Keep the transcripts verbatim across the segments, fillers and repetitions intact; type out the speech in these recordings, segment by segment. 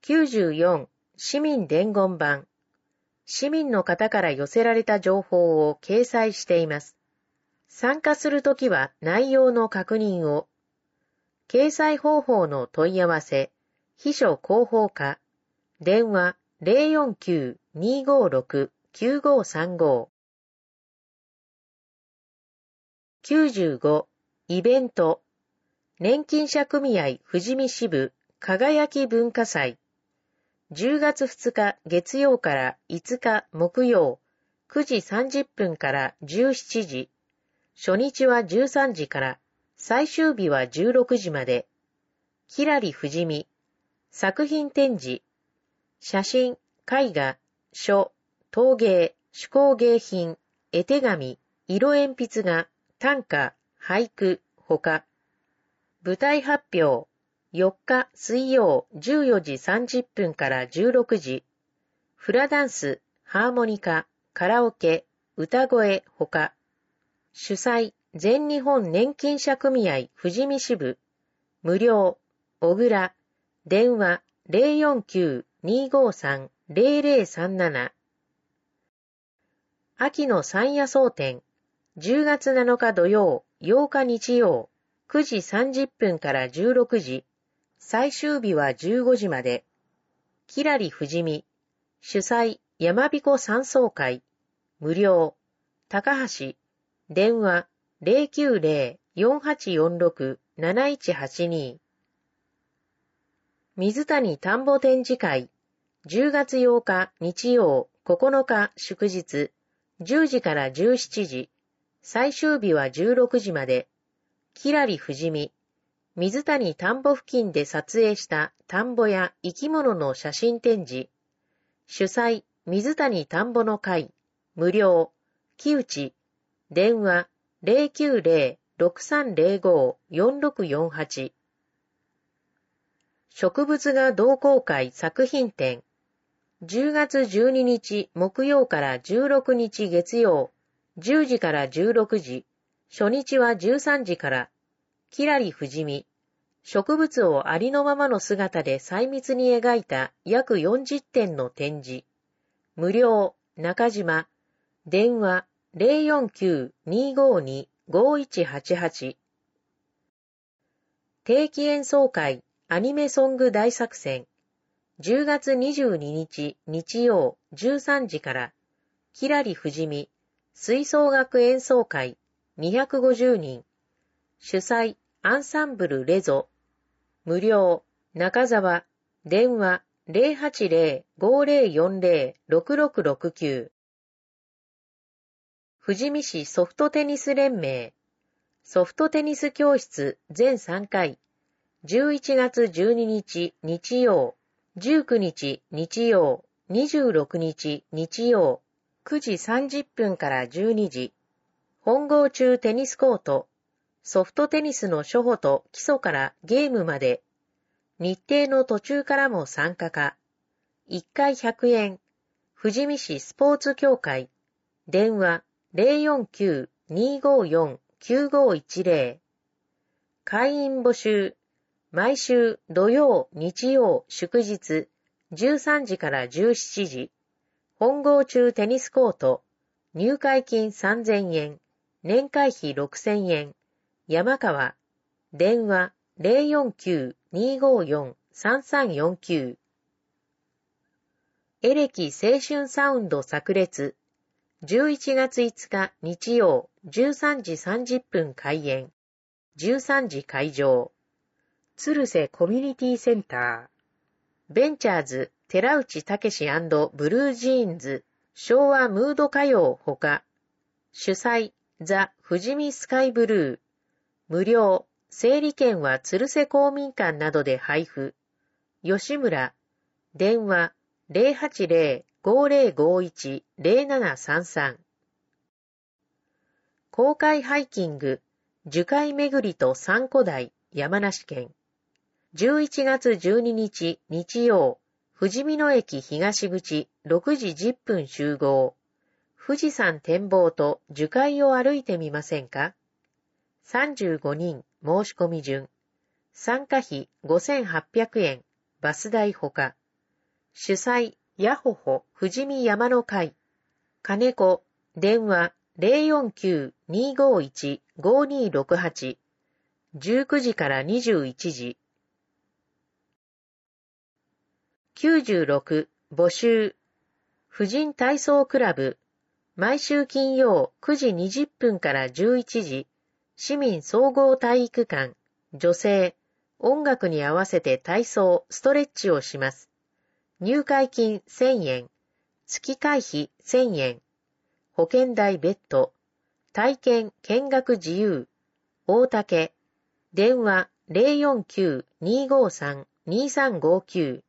きゅうじゅうよん市民伝言板。市民の方から寄せられた情報を掲載しています。参加するときは内容の確認を。掲載方法の問い合わせ、秘書広報課、電話 ゼロよんきゅう にーごーろく きゅうごーさんご。きゅうじゅうごイベント。年金者組合富士見支部輝き文化祭。じゅうがつふつか月曜からいつか木曜、くじさんじゅっぷんからじゅうしちじ。初日はじゅうさんじから、最終日はじゅうろくじまで。きらり富士見。作品展示。写真、絵画、書、陶芸、手工芸品、絵手紙、色鉛筆画、短歌、俳句、ほか。舞台発表。よっか水曜じゅうよじさんじゅっぷんからじゅうろくじ。フラダンス、ハーモニカ、カラオケ、歌声、ほか。主催、全日本年金者組合富士見支部。無料、小倉、電話 ゼロよんきゅう にーごーさん ゼロゼロさんなな。秋の山野草展。じゅうがつなのか土曜、ようか日曜、くじさんじゅっぷんからじゅうろくじ。最終日はじゅうごじまで。きらり富士見。主催、山彦山荘会。無料。高橋。電話 ゼロきゅうゼロ よんはちよんろく なないちはちに。水谷田んぼ展示会。じゅうがつようか日曜、ここのか祝日。じゅうじからじゅうしちじ。最終日はじゅうろくじまで。きらり富士見。水谷田んぼ付近で撮影した田んぼや生き物の写真展示。主催、水谷田んぼの会。無料。木内。電話 ゼロきゅうゼロ ろくさんゼロご よんろくよんはち。植物画同好会作品展。じゅうがつじゅうににち木曜からじゅうろくにち月曜、じゅうじからじゅうろくじ。初日はじゅうさんじから。きらり富士見。植物をありのままの姿で細密に描いた約よんじゅってんの展示。無料、中島。電話 ゼロよんきゅう にーごーに ごいちはちはち。定期演奏会アニメソング大作戦。じゅうがつにじゅうににち日曜じゅうさんじから。きらり富士見。吹奏楽演奏会にひゃくごじゅうにん。主催アンサンブルレゾ。無料、中沢。電話 ゼロはちゼロ ごゼロよんゼロ ろくろくろくきゅう。富士見市ソフトテニス連盟。ソフトテニス教室全さんかい。じゅういちがつじゅうににち日曜、じゅうくにち日曜、にじゅうろくにち日曜、くじさんじゅっぷんからじゅうにじ。本郷中テニスコート。ソフトテニスの初歩と基礎からゲームまで。日程の途中からも参加可。いっかいひゃくえん。富士見市スポーツ協会。電話 ゼロよんきゅう にーごーよん きゅうごーいちゼロ。会員募集。毎週土曜、日曜、祝日、じゅうさんじからじゅうしちじ。本郷中テニスコート。入会金さんぜんえん。年会費ろくせんえん。山川。電話 ゼロよんきゅう にーごーよん さんさんよんきゅう。エレキ青春サウンド炸裂。じゅういちがついつか日曜じゅうさんじさんじゅっぷん開演。じゅうさんじ会場。鶴瀬コミュニティセンター。ベンチャーズ寺内武史&ブルージーンズ昭和ムード歌謡ほか。主催ザ・富士見スカイブルー。無料。整理券は鶴瀬公民館などで配布。吉村。電話 ゼロはちゼロ ごゼロごいち ゼロななさんさん。公開ハイキング樹海巡りと三古台山梨県。じゅういちがつじゅうににち日曜、富士見野駅東口ろくじじゅっぷん集合。富士山展望と樹海を歩いてみませんか？さんじゅうごにん申し込み順。参加費ごせんはっぴゃくえん、バス代ほか。 主催、やほほ、富士見山の会。金子、電話、ゼロよんきゅう にーごーいち ごーにーろくはち。じゅうくじからにじゅういちじ。きゅうじゅうろく、募集。婦人体操クラブ。毎週金曜くじにじゅっぷんからじゅういちじ。市民総合体育館。女性。音楽に合わせて体操、ストレッチをします。入会金せんえん。月会費せんえん。保険代別途。体験見学自由。大竹。電話 ゼロよんきゅう にーごーさん にーさんごーきゅう。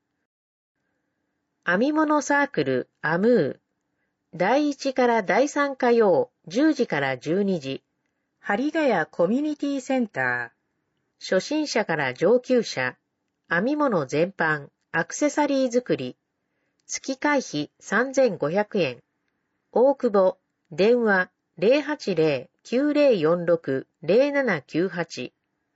編み物サークルアムー。だいいちからだいさん火曜じゅうじからじゅうにじ。針ヶ谷コミュニティセンター。初心者から上級者。編み物全般、アクセサリー作り。月会費さんぜんごひゃくえん。大久保。電話 ゼロはちゼロ きゅうゼロよんろく ゼロななきゅうはち。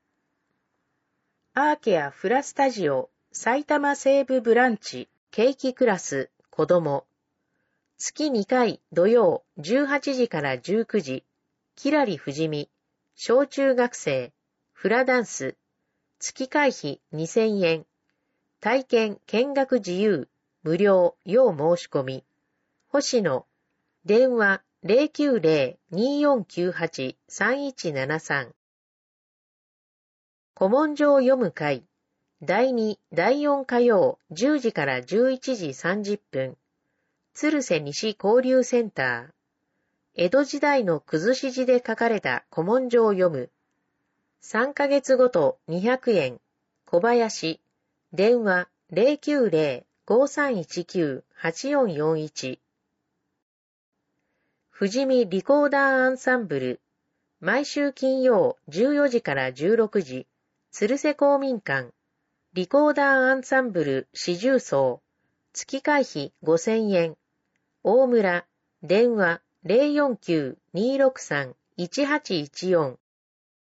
アーケアフラスタジオ埼玉西部ブランチケーキクラス子供。月にかい土曜じゅうはちじからじゅうくじ。きらりふじみ。小中学生。フラダンス。月会費にせんえん。体験見学自由。無料要申し込み。星野。電話 ゼロきゅうゼロ にーよんきゅうはち さんいちななさん。古文書を読む会。だいに、だいよん火曜じゅうじからじゅういちじさんじゅっぷん。鶴瀬西交流センター。江戸時代のくずし字で書かれた古文書を読む。さんかげつごとにひゃくえん。小林。電話 ゼロきゅうゼロ ごさんいちきゅう はちよんよんいち。富士見リコーダーアンサンブル。毎週金曜じゅうよじからじゅうろくじ。鶴瀬公民館。リコーダーアンサンブル四重奏。月会費ごせんえん。大村。電話 ゼロよんきゅう にーろくさん いちはちいちよん。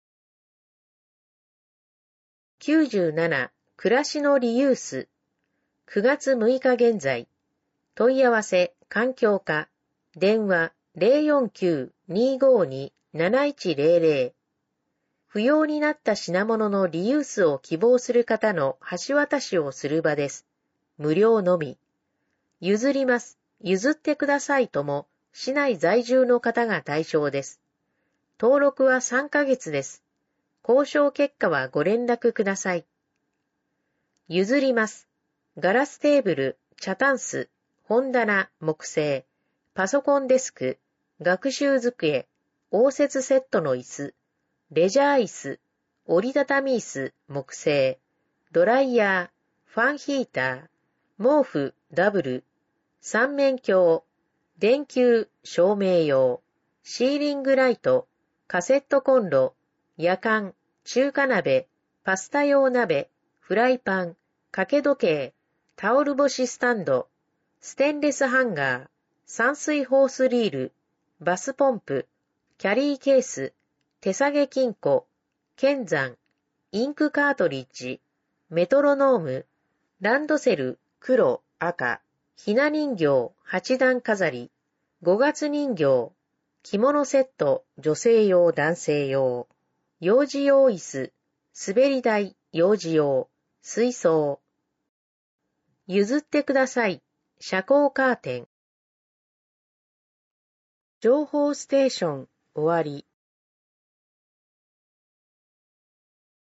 きゅうじゅうなな暮らしのリユース。くがつむいか現在。問い合わせ環境課。電話 ゼロよんきゅう にーごーに なないちゼロゼロ。不要になった品物のリユースを希望する方の橋渡しをする場です。無料のみ。譲ります。譲ってくださいとも、市内在住の方が対象です。登録はさんかげつです。交渉結果はご連絡ください。譲ります。ガラステーブル、茶タンス、本棚、木製、パソコンデスク、学習机、応接セットの椅子、レジャー椅子、折りたたみ椅子、木製、ドライヤー、ファンヒーター、毛布、ダブル、三面鏡、電球、照明用、シーリングライト、カセットコンロ、夜間、中華鍋、パスタ用鍋、フライパン、掛け時計、タオル干しスタンド、ステンレスハンガー、散水ホースリール、バスポンプ、キャリーケース、手提げ金庫、剣山、インクカートリッジ、メトロノーム、ランドセル、黒、赤、ひな人形、八段飾り、五月人形、着物セット、女性用、男性用、幼児用椅子、滑り台、幼児用、水槽。譲ってください。遮光カーテン。情報ステーション、終わり。